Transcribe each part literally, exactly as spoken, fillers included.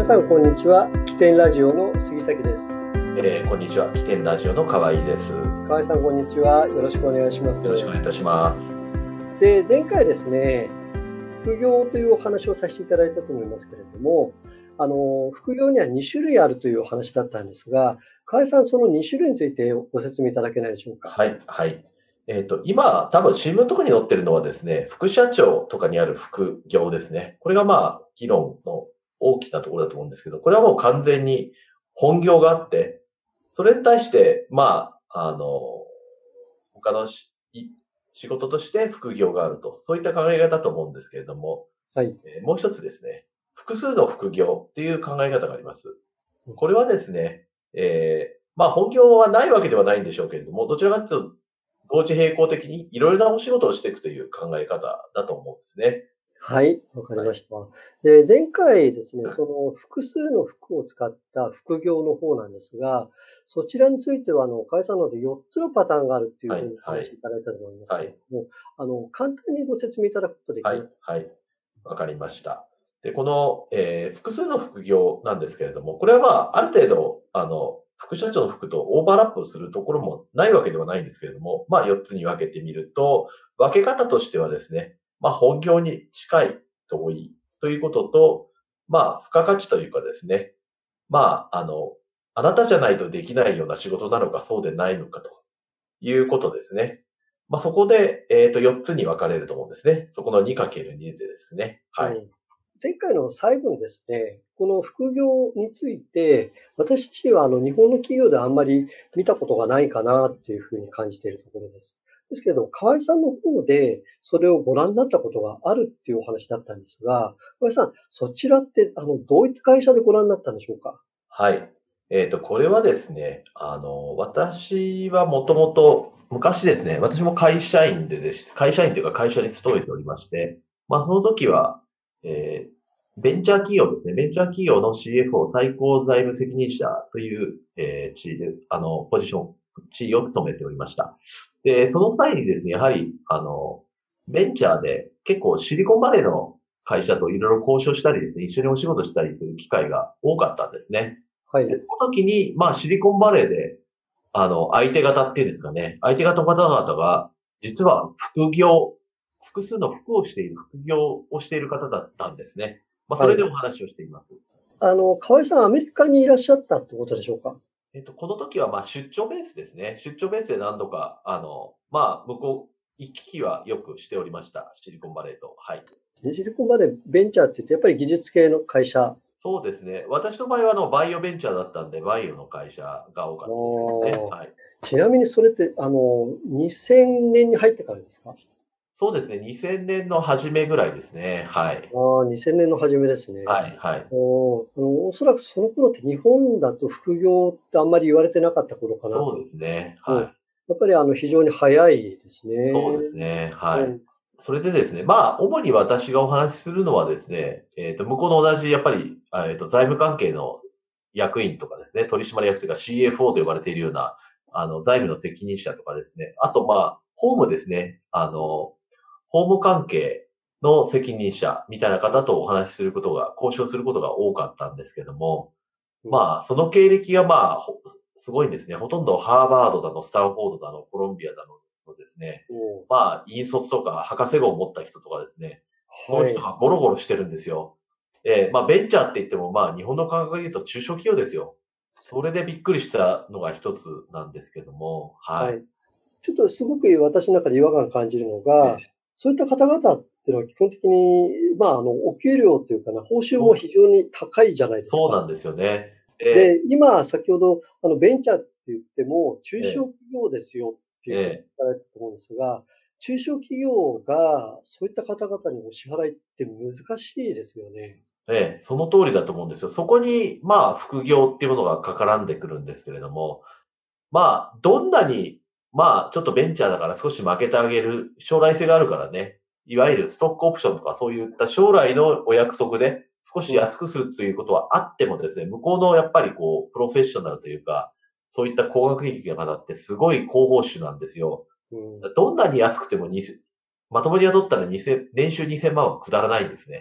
さんこんにちは。起点ラジオの杉崎です。 えー、こんにちは。起点ラジオの河合です。 河合さんこんにちは。よろしくお願いします。 よろしくお願いいたします。 で、前回ですね、副業というお話をさせていただいたと思いますけれども、あの副業にはに種類あるというお話だったんですが、河合さんそのに種類についてご説明いただけないでしょうか。 はいはい。えっと今多分新聞とかに載ってるのはですね、副社長とかにある副業ですね。これがまあ議論の大きなところだと思うんですけど、これはもう完全に本業があって、それに対してまああの他のし仕事として副業があると、そういった考え方だと思うんですけれども、 はい。 えーもう一つですね、複数の副業っていう考え方があります。これはですね、えーまあ本業はないわけではないんでしょうけれども、どちらかというと同時並行的にいろいろなお仕事をしていくという考え方だと思うんですね。 はい、わかりはい。 ました。で、前回ですね、その複数の服を使った副業の方なんですが、そちらについては、あの、河合さんのでよっつのパターンがあるっていうはい、 ふうにおはい、 話しいただいたと思いますけはい、 れども、あの、簡単にご説明いただくことできはい、 ますか？ はい。わかりました。で、この、えー複数の副業なんですけれども、これはまあ、ある程度、あの、副社長の服とオーバーラップするところもないわけではないんですけれども、まあよっつに分けてみると、分け方としてはですね、まあ本業に近い、遠いということと、まあ付加価値というかですね、まあ、あの、あなたじゃないとできないような仕事なのかそうでないのかということですね。まあそこで、えっと、よっつに分かれると思うんですね。そこの にかけるに でですね。はい。 うん。前回の最後にですね、この副業について、私自身はあの日本の企業であんまり見たことがないかなっていうふうに感じているところです。ですけど、河合さんの方でそれをご覧になったことがあるっていうお話だったんですが、河合さん、そちらってあのどういった会社でご覧になったんでしょうか？ はい。えっと、これはですね、あの、私はもともと、昔ですね、私も会社員ででして、会社員というか会社に勤めておりまして、まあその時は、えーベンチャー企業ですね、ベンチャー企業の シーエフオー、最高財務責任者という、えー地位で、あの、ポジション、地位を務めておりました。で、その際にですね、やはり、あの、ベンチャーで結構シリコンバレーの会社といろいろ交渉したりですね、一緒にお仕事したりする機会が多かったんですね。で、 はい。 その時に、まあ、シリコンバレーで、あの、相手方っていうんですかね、相手方の方々が、実は副業、複数の服をしている、副業をしている方だったんですね。まあ、そはい。 れでお話をしています。 あの、河合さん、アメリカにいらっしゃったってことでしょうか？ えっと、この時は、まあ、出張ベースですね。出張ベースで何度か、あの、まあ、向こう、行き来はよくしておりました。シリコンバレーと。はい。 シリコンバレーベンチャーって言って、やっぱり技術系の会社。 そうですね。私の場合は、あの、バイオベンチャーだったんで、バイオの会社が多かったですけどね。はい。 ちなみにそれって、あの、にせんねんに入ってからですか？ そうですね。にせんねんの初めぐらいですね。はい。 ああ、にせんねんの初めですね。 はい、はい。 おあのおそらくその頃って日本だと副業ってあんまり言われてなかった頃かな。 そうですね。 うん。 はい。 やっぱりあの非常に早いですね。 そうですね。はい。 うん。 それでですね、まあ、主に私がお話しするのはですね、えっと、向こうの同じ、やっぱり、あえっと、財務関係の役員とかですね、取締役というか シーエフオー と呼ばれているような、あの、財務の責任者とかですね、あと、まあ、法務ですね、あの、法務関係の責任者みたいな方とお話しすることが、交渉することが多かったんですけども、 うん。 まあ、その経歴がまあ、ほすごいんですね。ほとんどハーバードだの、スタンフォードだの、コロンビアだののですね、 おまあ、引率とか博士号を持った人とかですね、そういう人はい。 がゴロゴロしてるんですよ。えーまあ、ベンチャーって言っても、まあ、日本の感覚で言うと中小企業ですよ。それでびっくりしたのが一つなんですけども、はい。 はい。ちょっとすごく私の中で違和感を感じるのが、 えーそういった方々っていうのは基本的に、まあ、あの、お給料というかな、報酬もそう、 非常に高いじゃないですか。 そうなんですよね。えで、今、先ほど、あの、ベンチャーって言っても、中ーえ小企業ですよってーいうふうにえ言われたと思うんですが、中小企業がそういった方々にお支払いって難しいですよね。 ーえーその通りだと思うんですよ。そこに、まあ、副業っていうものがかからんでくるんですけれども、まあ、どんなに、まあ、ちょっとベンチャーだから少し負けてあげる将来性があるからね。いわゆるストックオプションとかそういった将来のお約束で少しうん。 安くするということはあってもですね、向こうのやっぱりこう、プロフェッショナルというか、そういった高学歴の方ってすごい高報酬なんですよ。 うん。 どんなに安くてもにまともに雇ったらにせん、年収にせんまんはくだらないんですね。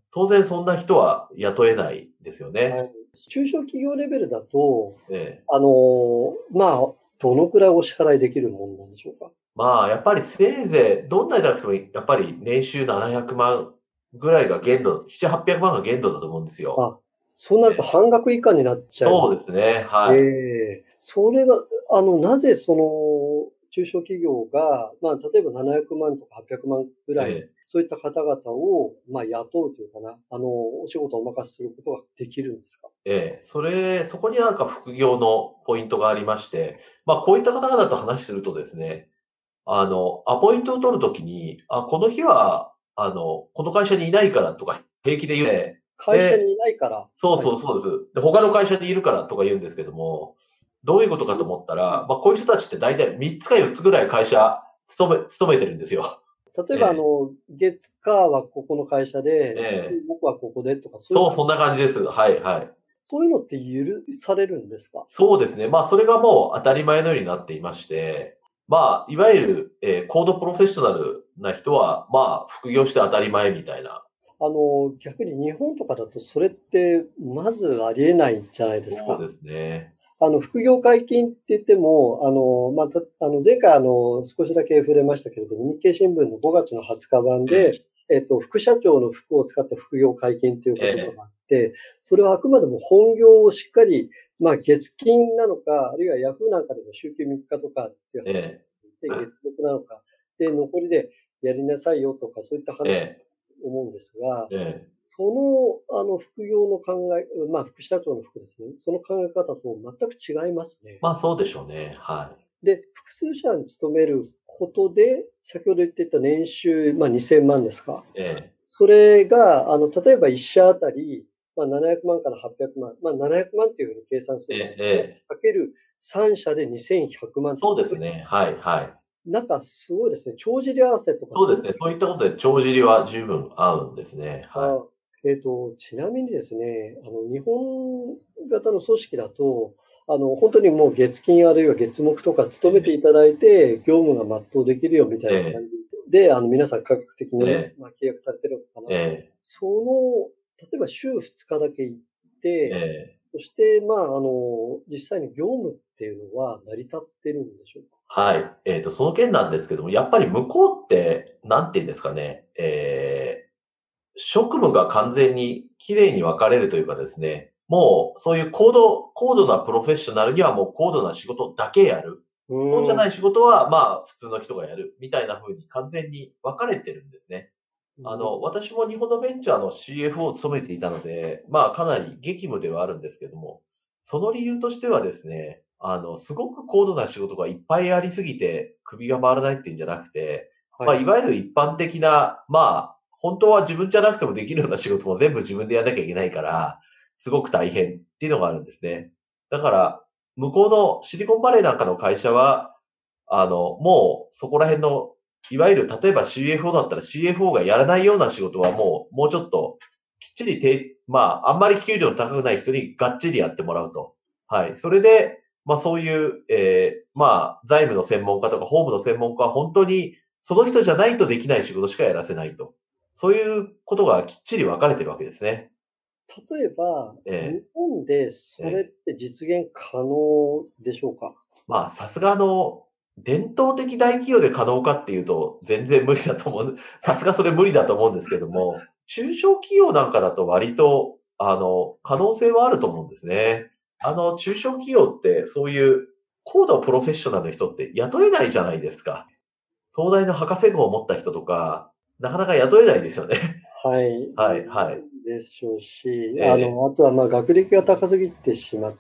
当然そんな人は雇えないですよね。 はい、中小企業レベルだと、 ええ、 あの、まあ、どのくらいお支払いできるものなんでしょうか。 まあ、やっぱりせいぜい、どんなになくても、やっぱり年収ななひゃくまんぐらいが限度、なな、はっぴゃくまんが限度だと思うんですよ。 あ、そうなるとええ、 半額以下になっちゃいます。 そうですね。 えはい。 え、それが、あの、なぜその、中小企業が、まあ、例えばななひゃくまんとかはっぴゃくまんぐらいの、 ええ、 そういった方々を、まあ、雇うというかな、あの、お仕事をお任せすることができるんですか？ ええ、それ、そこになんか副業のポイントがありまして、まあ、こういった方々と話するとですね、あの、アポイントを取るときに、あ、この日は、あの、この会社にいないからとか平気で言うね。で、 会社にいないから。はい。 そうそうそうです。で、他の会社にいるからとか言うんですけども、どういうことかと思ったら、まあ、こういう人たちって大体みっつかよっつぐらい会社勤め、勤めてるんですよ。 例えば、あえの、月、火はここの会社え、えで、 え。 僕はここでとか、そういうそう、 か、 そんな感じです。はいはい。 そういうのって許されるんですか？ そうですね。まあ、それがもう当たり前のようになっていまして、まあ、いわゆる、えーコードプロフェッショナルな人は、まあ、副業して当たり前みたいな。 あの、逆に日本とかだとそれってまずありえないじゃないですか。 そうですね。 あの、副業解禁って言っても、あの、まあ、たあの、前回あの、少しだけ触れましたけれども、日経新聞のごがつのはつか版で、えっと、副社長の服を使った副業解禁という言葉があって、それはあくまでも本業をしっかり、まあ、月金なのか、あるいはヤフーなんかでも週休みっかとかっていうえ話え、 で、月額なのか、で、残りでやりなさいよとか、そういった話だえと思うんですが、 え、ええ。 その、あの、副業の考え、まあ、副社長の副ですね。その考え方と全く違いますね。 まあ、そうでしょうね。はで、複数社に勤めることで、先ほど言ってた年収、まあ、にせんまんですか。 い。ええ、 それが、あの、例えばいっ社あたり、まあ、ななひゃくまんからはっぴゃくまん、まあ、ななひゃくまんっていうふうに計算すええ、 ればいいので、 ええ。 かけるさん社でにせんひゃくまんって、 そうですね。はい、はい。 なんかすごいですね。帳尻合わせとかそういうそうですね。そういったことで帳尻は十分合うんですね。はい。 あ、えっと、ちなみにですね、あの、日本型の組織だと、あの、本当にもう月金あるいは月目とか勤めていただいて、業務が全うできるよみたいな感えじで、あの、皆さん価格的にえ、 ね、 えまあ、契約されてるのかえ、 な。 えその、例えば週ふつかだけ行っえ、 て、 ええ。 そして、まあ、あの、実際に業務っていうのは成り立ってるんでしょうか？ はい。えっと、その件なんですけども、やっぱり向こうって、なんて言うんですかね。ええ、職務が完全に綺麗に分かれるというかですね、もうそういう高度、高度なプロフェッショナルにはもう高度な仕事だけやる。 うそうじゃーん。 ない仕事は、まあ、普通の人がやる。みたいな風に完全に分かれてるんですね。あの、私も日本のベンチャーの シーエフオー を務めていたので、まあ、かなり激務ではあるんですけども、その理由としてはですね、あの、すごく高度な仕事がいっぱいありすぎて、首が回らないっていうんじゃなくて、まあ、 はい。 いわゆる一般的な、まあ、本当は自分じゃなくてもできるような仕事も全部自分でやらなきゃいけないから、すごく大変っていうのがあるんですね。だから、向こうのシリコンバレーなんかの会社は、あの、もうそこら辺のいわゆる例えば シーエフオー だったら シーエフオー がやらないような仕事はもう、もうちょっときっちりて、まあ、あんまり給料の高くない人にがっちりやってもらうと。はい。それで、まあそういう、えー、まあ、財務の専門家とか法務の専門家は本当にその人じゃないとできない仕事しかやらせないと。そういうことがきっちり分かれてるわけですね。 例えば、日え本でー、 それっえーて実現可能でしょうか？ まあ、さすがあの、伝統的大企業で可能かっていうと、全然無理だと思う。さすがそれ無理だと思うんですけども、中小企業なんかだと割と、あの、可能性はあると思うんですね。あの、中小企業ってそういう高度プロフェッショナルの人って雇えないじゃないですか。東大の博士号を持った人とか、なかなか雇えないですよね。 はい。 はい、はい。 でしょうし、あえの、あとはまあ学歴が高すぎてしまって、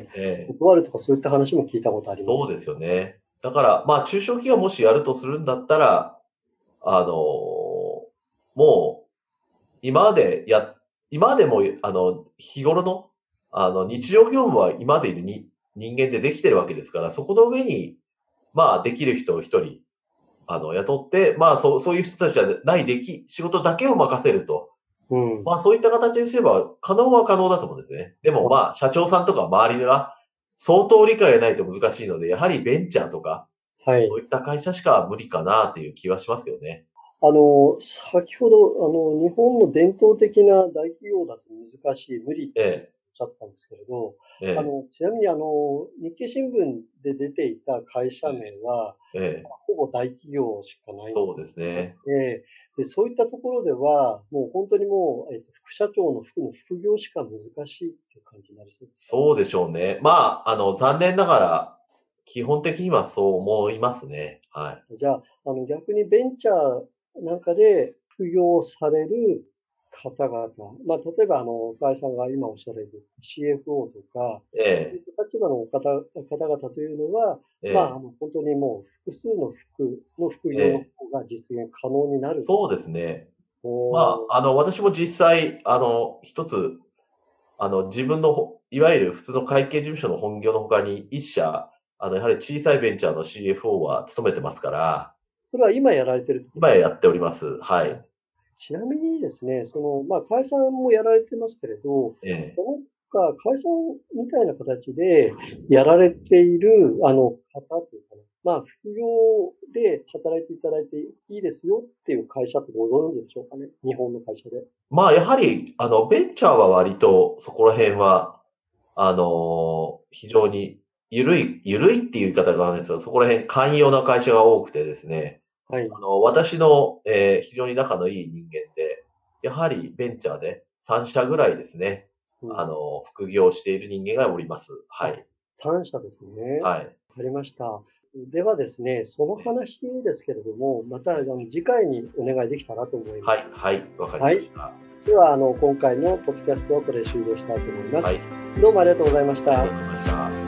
え、ええ。 断るとかそういった話も聞いたことあります。 そうですよね。だから、まあ、中小企業もしやるとするんだったら、あの、もう、今までや、今までも、あの、日頃の、あの、日常業務は今までいるに人間でできてるわけですから、そこの上に、まあ、できる人を一人、あの、雇って、まあ、そう、そういう人たちはないでき、仕事だけを任せると。 うん。 まあ、そういった形にすれば、可能は可能だと思うんですね。でも、まあ、社長さんとか周りが相当理解がないと難しいので、やはりベンチャーとか、 はい。 そういった会社しか無理かなっていう気はしますけどね。 あの、先ほど、あの、日本の伝統的な大企業だと難しい、無理っておっえしゃったんですけれど、 え、ええ、 あの、ちなみにあの、日経新聞で出ていた会社名は、 ええ、 ほぼ大企業しかないんでそうですね。 すね。で、そういったところでは、もう本当にもう、えっと、副社長の副の副業しか難しいっていう感じになりそうですか？ そうでしょうね。まあ、あの、残念ながら、基本的にはそう思いますね。はい。 じゃあ、あの、逆にベンチャーなんかで副業される方々、まあ、例えば、あの、岡井さんが今おっしゃられる シーエフオー とか、そういええ、 った立場の方、方々というのは、まあ、あええ、 の、本当にもう複数の副の副業のええ、 方が実現可能になる。 そうですね。まおー、 あ、あの、私も実際、あの、一つ、あの、自分のほ、いわゆる普通の会計事務所の本業の他に、一社、あの、やはり小さいベンチャーの シーエフオー は務めてますから、 それは今やられてるってことですか？ 今やっております。はい。 ちなみにですね、その、まあ、河合さんもやられてますけれど、 ええ。 その他、河合さんみたいな形でやられている、あの、方というかね、まあ、副業で働いていただいていいですよっていう会社ってご存知でしょうかね、日本の会社で。 まあ、やはり、あの、ベンチャーは割と、そこら辺は、あの、非常に、ゆるい、ゆるいっていう言い方があるんですけど、そこら辺寛容な会社が多くてですね、 はい。 あの、私の、えー非常に仲のいい人間で、やはりベンチャーでさん社ぐらいですね、 うん、 あの、副業している人間がおります。はあ、 い。 さん社ですね。わはい。 かりました。ではですね、その話ですけれども、またあの次回にお願いできたらと思います。 はい、はい、わかりはい。 ました。 では、あの、今回のポッドキャストをこれで終了したいと思います。 はい、 どうもありがとうございましありがとた。 うございました。